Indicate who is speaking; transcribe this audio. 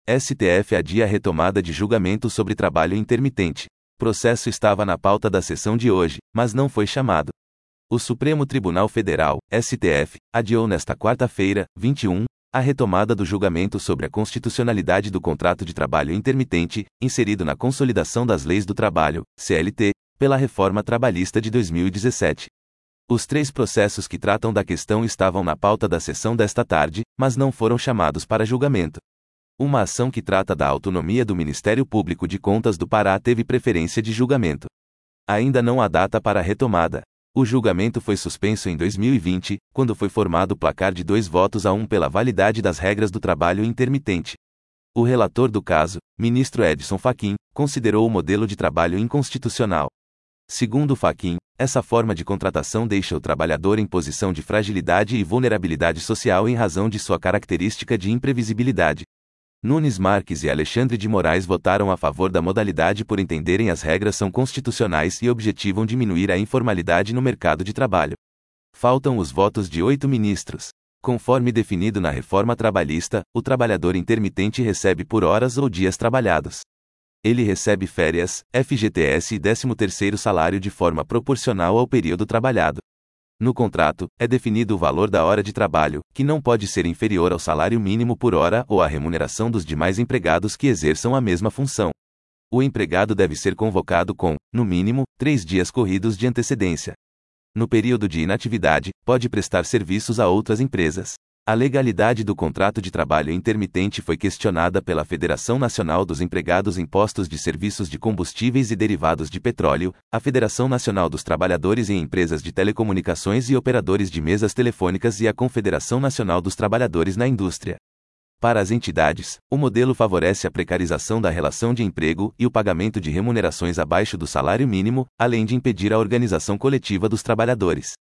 Speaker 1: STF adia a retomada de julgamento sobre trabalho intermitente. Processo estava na pauta da sessão de hoje, mas não foi chamado. O Supremo Tribunal Federal, STF, adiou nesta quarta-feira, 21, a retomada do julgamento sobre a constitucionalidade do contrato de trabalho intermitente, inserido na Consolidação das Leis do Trabalho, CLT, pela reforma trabalhista de 2017. Os 3 processos que tratam da questão estavam na pauta da sessão desta tarde, mas não foram chamados para julgamento. Uma ação que trata da autonomia do Ministério Público de Contas do Pará teve preferência de julgamento. Ainda não há data para a retomada. O julgamento foi suspenso em 2020, quando foi formado placar de 2-1 pela validade das regras do trabalho intermitente. O relator do caso, ministro Edson Fachin, considerou o modelo de trabalho inconstitucional. Segundo Fachin, essa forma de contratação deixa o trabalhador em posição de fragilidade e vulnerabilidade social em razão de sua característica de imprevisibilidade. Nunes Marques e Alexandre de Moraes votaram a favor da modalidade por entenderem as regras são constitucionais e objetivam diminuir a informalidade no mercado de trabalho. Faltam os votos de 8 ministros. Conforme definido na reforma trabalhista, o trabalhador intermitente recebe por horas ou dias trabalhados. Ele recebe férias, FGTS e 13º salário de forma proporcional ao período trabalhado. No contrato, é definido o valor da hora de trabalho, que não pode ser inferior ao salário mínimo por hora ou à remuneração dos demais empregados que exerçam a mesma função. O empregado deve ser convocado com, no mínimo, 3 dias corridos de antecedência. No período de inatividade, pode prestar serviços a outras empresas. A legalidade do contrato de trabalho intermitente foi questionada pela Federação Nacional dos Empregados em Postos de Serviços de Combustíveis e Derivados de Petróleo, a Federação Nacional dos Trabalhadores em Empresas de Telecomunicações e Operadores de Mesas Telefônicas e a Confederação Nacional dos Trabalhadores na Indústria. Para as entidades, o modelo favorece a precarização da relação de emprego e o pagamento de remunerações abaixo do salário mínimo, além de impedir a organização coletiva dos trabalhadores.